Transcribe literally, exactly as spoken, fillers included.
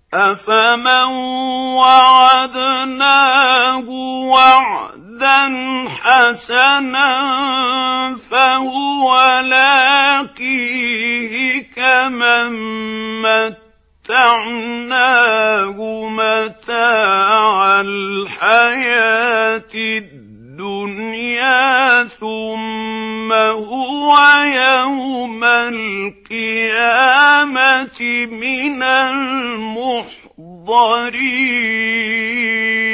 أَفَمَن وَعَدْنَاهُ وَعْدًا حَسَنًا فَهُوَ لَاقِيهِ كَمَن مَّتَّعْنَاهُ مَتَاعَ الْحَيَاةِ الدُّنْيَا ثُمَّ هُوَ يَوْمَ الْقِيَامَةِ مِنَ الْمُحْضَرِينَ